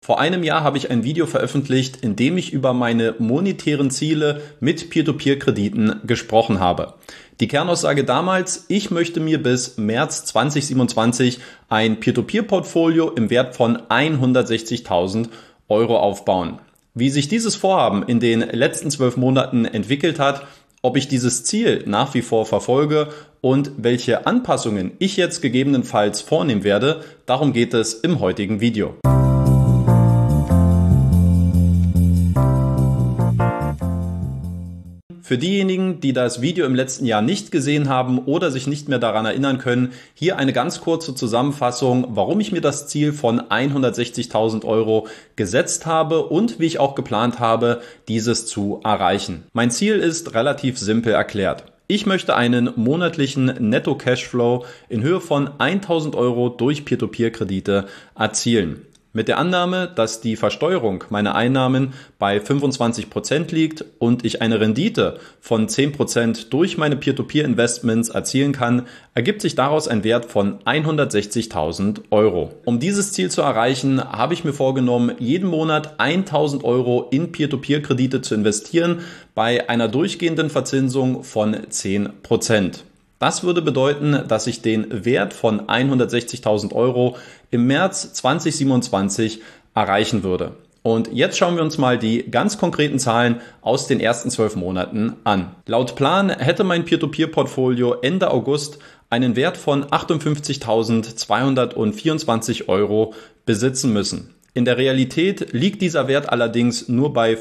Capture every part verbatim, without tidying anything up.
Vor einem Jahr habe ich ein Video veröffentlicht, in dem ich über meine monetären Ziele mit Peer-to-Peer-Krediten gesprochen habe. Die Kernaussage damals: Ich möchte mir bis März zweitausendsiebenundzwanzig ein Peer-to-Peer-Portfolio im Wert von hundertsechzigtausend Euro aufbauen. Wie sich dieses Vorhaben in den letzten zwölf Monaten entwickelt hat, ob ich dieses Ziel nach wie vor verfolge und welche Anpassungen ich jetzt gegebenenfalls vornehmen werde, darum geht es im heutigen Video. Für diejenigen, die das Video im letzten Jahr nicht gesehen haben oder sich nicht mehr daran erinnern können, hier eine ganz kurze Zusammenfassung, warum ich mir das Ziel von hundertsechzigtausend Euro gesetzt habe und wie ich auch geplant habe, dieses zu erreichen. Mein Ziel ist relativ simpel erklärt. Ich möchte einen monatlichen Netto-Cashflow in Höhe von tausend Euro durch Peer-to-Peer-Kredite erzielen. Mit der Annahme, dass die Versteuerung meiner Einnahmen bei fünfundzwanzig Prozent liegt und ich eine Rendite von zehn Prozent durch meine Peer-to-Peer-Investments erzielen kann, ergibt sich daraus ein Wert von hundertsechzigtausend Euro. Um dieses Ziel zu erreichen, habe ich mir vorgenommen, jeden Monat tausend Euro in Peer-to-Peer-Kredite zu investieren bei einer durchgehenden Verzinsung von zehn Prozent. Das würde bedeuten, dass ich den Wert von hundertsechzigtausend Euro im März zweitausendsiebenundzwanzig erreichen würde. Und jetzt schauen wir uns mal die ganz konkreten Zahlen aus den ersten zwölf Monaten an. Laut Plan hätte mein Peer-to-Peer-Portfolio Ende August einen Wert von achtundfünfzigtausendzweihundertvierundzwanzig Euro besitzen müssen. In der Realität liegt dieser Wert allerdings nur bei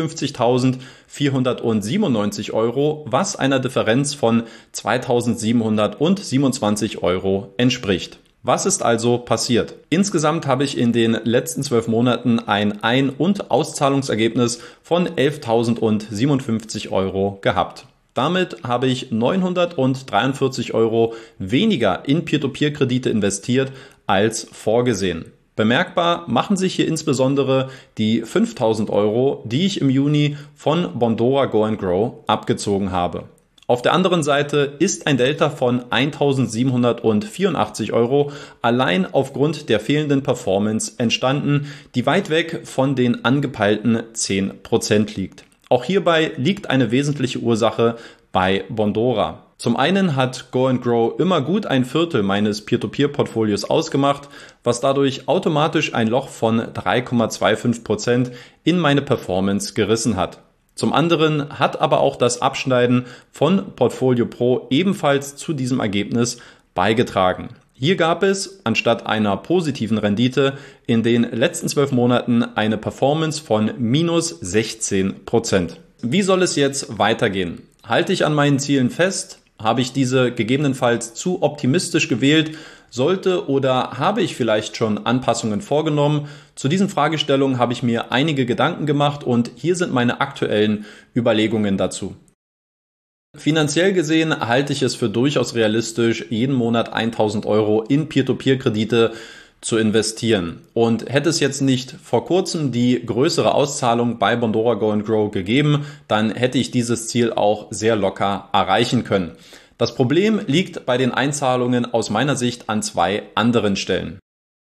fünfundfünfzigtausendvierhundertsiebenundneunzig Euro, was einer Differenz von zweitausendsiebenhundertsiebenundzwanzig Euro entspricht. Was ist also passiert? Insgesamt habe ich in den letzten zwölf Monaten ein Ein- und Auszahlungsergebnis von elftausendsiebenundfünfzig Euro gehabt. Damit habe ich neunhundertdreiundvierzig Euro weniger in Peer-to-Peer-Kredite investiert als vorgesehen. Bemerkbar machen sich hier insbesondere die fünftausend Euro, die ich im Juni von Bondora Go and Grow abgezogen habe. Auf der anderen Seite ist ein Delta von eintausendsiebenhundertvierundachtzig Euro allein aufgrund der fehlenden Performance entstanden, die weit weg von den angepeilten zehn Prozent liegt. Auch hierbei liegt eine wesentliche Ursache bei Bondora. Zum einen hat Go and Grow immer gut ein Viertel meines Peer-to-Peer-Portfolios ausgemacht, was dadurch automatisch ein Loch von drei Komma fünfundzwanzig Prozent in meine Performance gerissen hat. Zum anderen hat aber auch das Abschneiden von Portfolio Pro ebenfalls zu diesem Ergebnis beigetragen. Hier gab es, anstatt einer positiven Rendite, in den letzten zwölf Monaten eine Performance von minus sechzehn Prozent. Wie soll es jetzt weitergehen? Halte ich an meinen Zielen fest? Habe ich diese gegebenenfalls zu optimistisch gewählt? Sollte oder habe ich vielleicht schon Anpassungen vorgenommen? Zu diesen Fragestellungen habe ich mir einige Gedanken gemacht und hier sind meine aktuellen Überlegungen dazu. Finanziell gesehen halte ich es für durchaus realistisch, jeden Monat tausend Euro in Peer-to-Peer-Kredite zu investieren. Und hätte es jetzt nicht vor kurzem die größere Auszahlung bei Bondora Go and Grow gegeben, dann hätte ich dieses Ziel auch sehr locker erreichen können. Das Problem liegt bei den Einzahlungen aus meiner Sicht an zwei anderen Stellen.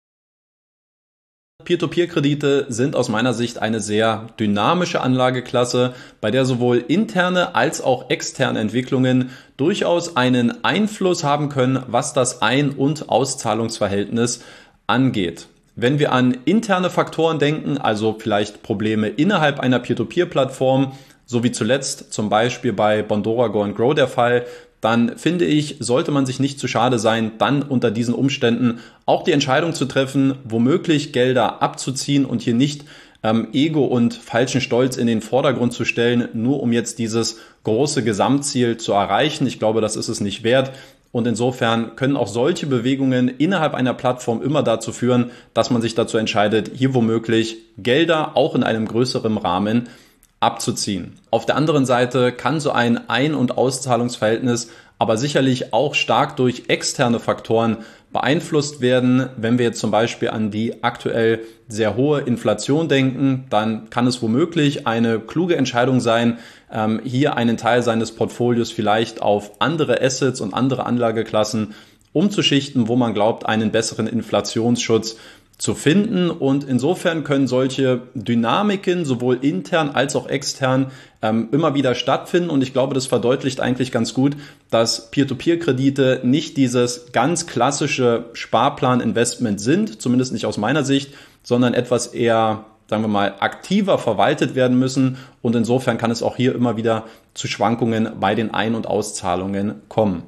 Peer-to-Peer-Kredite sind aus meiner Sicht eine sehr dynamische Anlageklasse, bei der sowohl interne als auch externe Entwicklungen durchaus einen Einfluss haben können, was das Ein- und Auszahlungsverhältnis angeht. Wenn wir an interne Faktoren denken, also vielleicht Probleme innerhalb einer Peer-to-Peer-Plattform, so wie zuletzt zum Beispiel bei Bondora Go and Grow der Fall, dann finde ich, sollte man sich nicht zu schade sein, dann unter diesen Umständen auch die Entscheidung zu treffen, womöglich Gelder abzuziehen und hier nicht ähm, Ego und falschen Stolz in den Vordergrund zu stellen, nur um jetzt dieses große Gesamtziel zu erreichen. Ich glaube, das ist es nicht wert. Und insofern können auch solche Bewegungen innerhalb einer Plattform immer dazu führen, dass man sich dazu entscheidet, hier womöglich Gelder auch in einem größeren Rahmen abzuziehen. Auf der anderen Seite kann so ein Ein- und Auszahlungsverhältnis aber sicherlich auch stark durch externe Faktoren beeinflusst werden. Wenn wir jetzt zum Beispiel an die aktuell sehr hohe Inflation denken, dann kann es womöglich eine kluge Entscheidung sein, hier einen Teil seines Portfolios vielleicht auf andere Assets und andere Anlageklassen umzuschichten, wo man glaubt, einen besseren Inflationsschutz zu finden. Und insofern können solche Dynamiken sowohl intern als auch extern ähm, immer wieder stattfinden. Und ich glaube, das verdeutlicht eigentlich ganz gut, dass Peer-to-Peer-Kredite nicht dieses ganz klassische Sparplan-Investment sind, zumindest nicht aus meiner Sicht, sondern etwas eher, sagen wir mal, aktiver verwaltet werden müssen. Und insofern kann es auch hier immer wieder zu Schwankungen bei den Ein- und Auszahlungen kommen.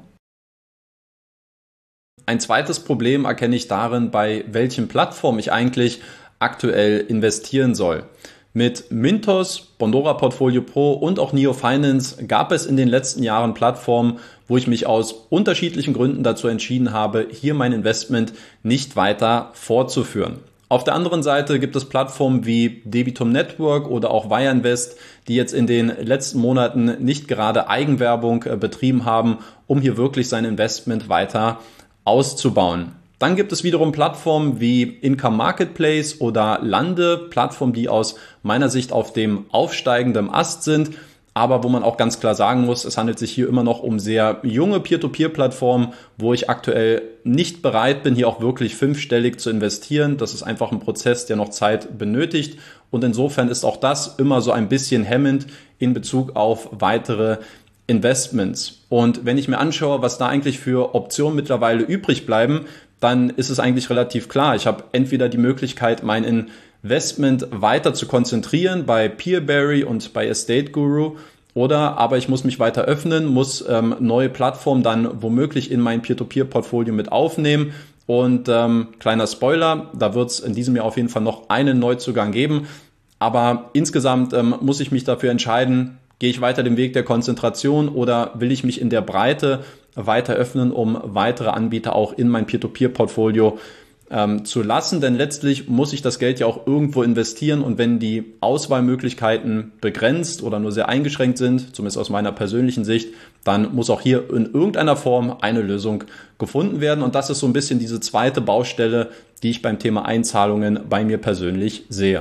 Ein zweites Problem erkenne ich darin, bei welchen Plattformen ich eigentlich aktuell investieren soll. Mit Mintos, Bondora Portfolio Pro und auch Neo Finance gab es in den letzten Jahren Plattformen, wo ich mich aus unterschiedlichen Gründen dazu entschieden habe, hier mein Investment nicht weiter fortzuführen. Auf der anderen Seite gibt es Plattformen wie Debitum Network oder auch Wire Invest, die jetzt in den letzten Monaten nicht gerade Eigenwerbung betrieben haben, um hier wirklich sein Investment weiter auszubauen. Dann gibt es wiederum Plattformen wie Income Marketplace oder Lande, Plattformen, die aus meiner Sicht auf dem aufsteigenden Ast sind, aber wo man auch ganz klar sagen muss, es handelt sich hier immer noch um sehr junge Peer-to-Peer-Plattformen, wo ich aktuell nicht bereit bin, hier auch wirklich fünfstellig zu investieren. Das ist einfach ein Prozess, der noch Zeit benötigt, und insofern ist auch das immer so ein bisschen hemmend in Bezug auf weitere Investments. Und wenn ich mir anschaue, was da eigentlich für Optionen mittlerweile übrig bleiben, dann ist es eigentlich relativ klar. Ich habe entweder die Möglichkeit, mein Investment weiter zu konzentrieren bei Peerberry und bei Estate Guru, oder aber ich muss mich weiter öffnen, muss ähm, neue Plattformen dann womöglich in mein Peer-to-Peer-Portfolio mit aufnehmen. Und ähm, kleiner Spoiler, da wird es in diesem Jahr auf jeden Fall noch einen Neuzugang geben. Aber insgesamt ähm, muss ich mich dafür entscheiden, gehe ich weiter den Weg der Konzentration oder will ich mich in der Breite weiter öffnen, um weitere Anbieter auch in mein Peer-to-Peer-Portfolio ähm, zu lassen? Denn letztlich muss ich das Geld ja auch irgendwo investieren, und wenn die Auswahlmöglichkeiten begrenzt oder nur sehr eingeschränkt sind, zumindest aus meiner persönlichen Sicht, dann muss auch hier in irgendeiner Form eine Lösung gefunden werden. Und das ist so ein bisschen diese zweite Baustelle, die ich beim Thema Einzahlungen bei mir persönlich sehe.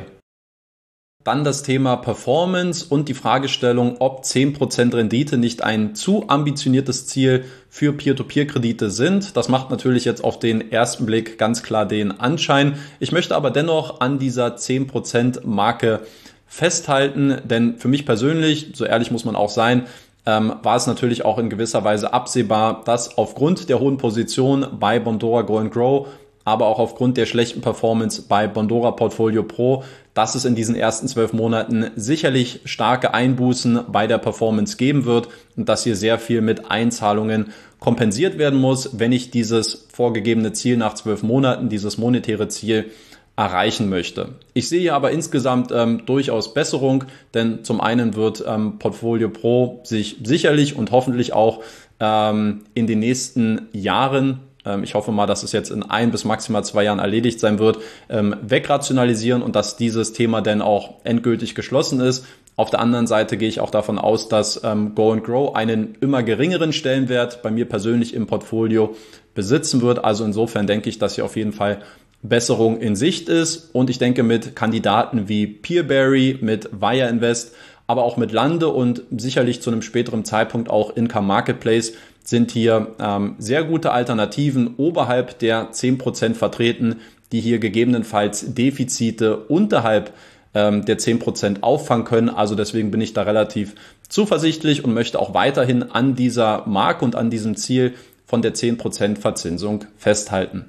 Dann das Thema Performance und die Fragestellung, ob zehn Prozent Rendite nicht ein zu ambitioniertes Ziel für Peer-to-Peer-Kredite sind. Das macht natürlich jetzt auf den ersten Blick ganz klar den Anschein. Ich möchte aber dennoch an dieser zehn Prozent Marke festhalten, denn für mich persönlich, so ehrlich muss man auch sein, ähm, war es natürlich auch in gewisser Weise absehbar, dass aufgrund der hohen Position bei Bondora Go and Grow, aber auch aufgrund der schlechten Performance bei Bondora Portfolio Pro, dass es in diesen ersten zwölf Monaten sicherlich starke Einbußen bei der Performance geben wird und dass hier sehr viel mit Einzahlungen kompensiert werden muss, wenn ich dieses vorgegebene Ziel nach zwölf Monaten, dieses monetäre Ziel, erreichen möchte. Ich sehe hier aber insgesamt ähm, durchaus Besserung, denn zum einen wird ähm, Portfolio Pro sich sicherlich und hoffentlich auch ähm, in den nächsten Jahren, ich hoffe mal, dass es jetzt in ein bis maximal zwei Jahren erledigt sein wird, wegrationalisieren und dass dieses Thema dann auch endgültig geschlossen ist. Auf der anderen Seite gehe ich auch davon aus, dass Go and Grow einen immer geringeren Stellenwert bei mir persönlich im Portfolio besitzen wird. Also insofern denke ich, dass hier auf jeden Fall Besserung in Sicht ist. Und ich denke, mit Kandidaten wie Peerberry, mit Wire Invest, aber auch mit Lande und sicherlich zu einem späteren Zeitpunkt auch Income Marketplace sind hier ähm, sehr gute Alternativen oberhalb der zehn Prozent vertreten, die hier gegebenenfalls Defizite unterhalb ähm, der zehn Prozent auffangen können. Also deswegen bin ich da relativ zuversichtlich und möchte auch weiterhin an dieser Marke und an diesem Ziel von der zehn Prozent Verzinsung festhalten.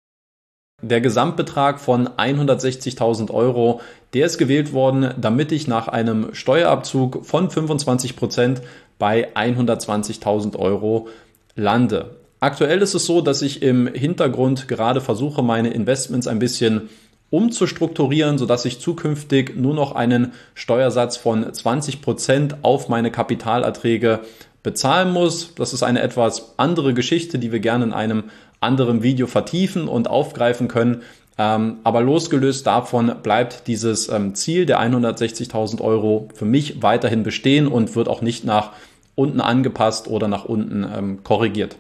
Der Gesamtbetrag von hundertsechzigtausend Euro, der ist gewählt worden, damit ich nach einem Steuerabzug von fünfundzwanzig Prozent bei hundertzwanzigtausend Euro lande. Aktuell ist es so, dass ich im Hintergrund gerade versuche, meine Investments ein bisschen umzustrukturieren, sodass ich zukünftig nur noch einen Steuersatz von zwanzig Prozent auf meine Kapitalerträge bezahlen muss. Das ist eine etwas andere Geschichte, die wir gerne in einem anderen Video vertiefen und aufgreifen können. Ähm, aber losgelöst davon bleibt dieses ähm, Ziel der hundertsechzigtausend Euro für mich weiterhin bestehen und wird auch nicht nach unten angepasst oder nach unten ähm, korrigiert.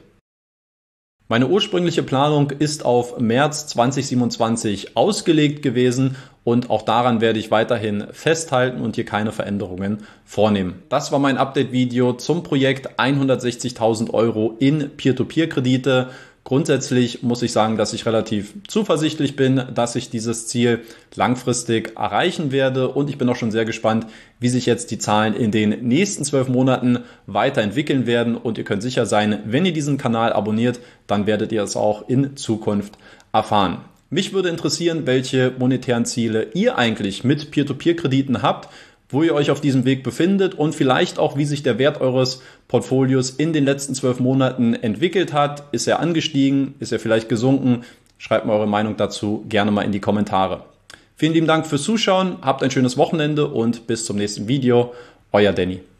Meine ursprüngliche Planung ist auf März zweitausendsiebenundzwanzig ausgelegt gewesen und auch daran werde ich weiterhin festhalten und hier keine Veränderungen vornehmen. Das war mein Update-Video zum Projekt hundertsechzigtausend Euro in Peer-to-Peer-Kredite. Grundsätzlich muss ich sagen, dass ich relativ zuversichtlich bin, dass ich dieses Ziel langfristig erreichen werde und ich bin auch schon sehr gespannt, wie sich jetzt die Zahlen in den nächsten zwölf Monaten weiterentwickeln werden und ihr könnt sicher sein, wenn ihr diesen Kanal abonniert, dann werdet ihr es auch in Zukunft erfahren. Mich würde interessieren, welche monetären Ziele ihr eigentlich mit Peer-to-Peer-Krediten habt, wo ihr euch auf diesem Weg befindet und vielleicht auch, wie sich der Wert eures Portfolios in den letzten zwölf Monaten entwickelt hat. Ist er angestiegen? Ist er vielleicht gesunken? Schreibt mir eure Meinung dazu gerne mal in die Kommentare. Vielen lieben Dank fürs Zuschauen, habt ein schönes Wochenende und bis zum nächsten Video. Euer Danny.